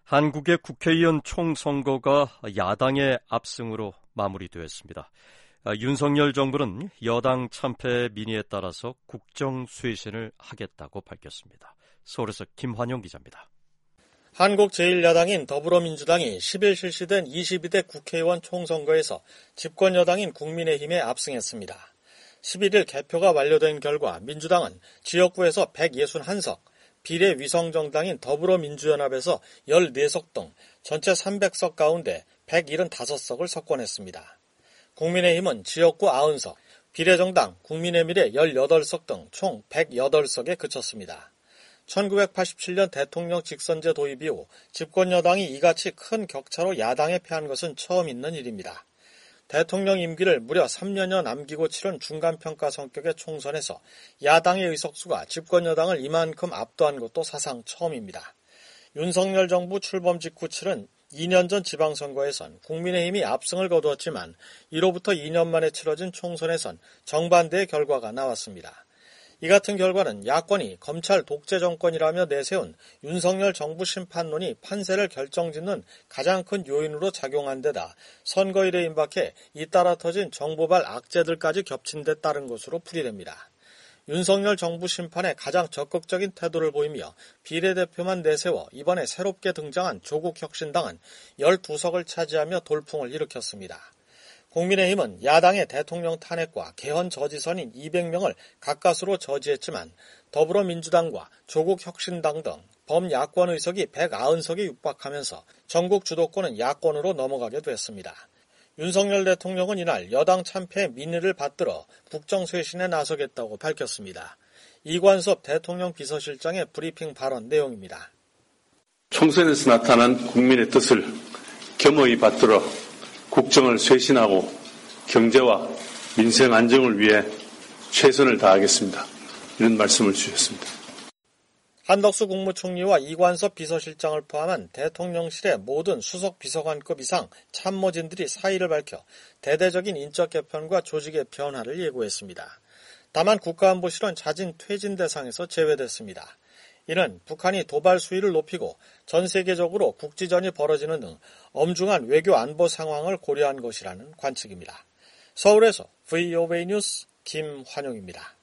한국의 국회의원 총선거가 야당의 압승으로 마무리되었습니다. 윤석열 정부는 여당 참패 민의에 따라서 국정쇄신을 하겠다고 밝혔습니다. 서울에서 김환영 기자입니다. 한국 제1야당인 더불어민주당이 10일 실시된 22대 국회의원 총선거에서 집권 여당인 국민의힘에 압승했습니다. 11일 개표가 완료된 결과 민주당은 지역구에서 161석, 비례위성정당인 더불어민주연합에서 14석 등 전체 300석 가운데 175석을 석권했습니다. 국민의힘은 지역구 90석, 비례정당 국민의미래 18석 등 총 108석에 그쳤습니다. 1987년 대통령 직선제 도입 이후 집권 여당이 이같이 큰 격차로 야당에 패한 것은 처음 있는 일입니다. 대통령 임기를 무려 3년여 남기고 치른 중간평가 성격의 총선에서 야당의 의석수가 집권 여당을 이만큼 압도한 것도 사상 처음입니다. 윤석열 정부 출범 직후 치른 2년 전 지방선거에선 국민의힘이 압승을 거두었지만 이로부터 2년 만에 치러진 총선에선 정반대의 결과가 나왔습니다. 이 같은 결과는 야권이 검찰 독재 정권이라며 내세운 윤석열 정부 심판론이 판세를 결정짓는 가장 큰 요인으로 작용한 데다 선거일에 임박해 잇따라 터진 정보발 악재들까지 겹친 데 따른 것으로 풀이됩니다. 윤석열 정부 심판에 가장 적극적인 태도를 보이며 비례대표만 내세워 이번에 새롭게 등장한 조국혁신당은 12석을 차지하며 돌풍을 일으켰습니다. 국민의힘은 야당의 대통령 탄핵과 개헌 저지선인 200명을 가까스로 저지했지만 더불어민주당과 조국혁신당 등 범야권 의석이 190석에 육박하면서 전국 주도권은 야권으로 넘어가게 됐습니다. 윤석열 대통령은 이날 여당 참패 민의를 받들어 국정쇄신에 나서겠다고 밝혔습니다. 이관섭 대통령 비서실장의 브리핑 발언 내용입니다. 총선에서 나타난 국민의 뜻을 겸허히 받들어 국정을 쇄신하고 경제와 민생 안정을 위해 최선을 다하겠습니다. 이런 말씀을 주셨습니다. 한덕수 국무총리와 이관섭 비서실장을 포함한 대통령실의 모든 수석 비서관급 이상 참모진들이 사의를 밝혀 대대적인 인적 개편과 조직의 변화를 예고했습니다. 다만 국가안보실은 자진 퇴진 대상에서 제외됐습니다. 이는 북한이 도발 수위를 높이고 전 세계적으로 국지전이 벌어지는 등 엄중한 외교 안보 상황을 고려한 것이라는 관측입니다. 서울에서 VOA 뉴스 김환용입니다.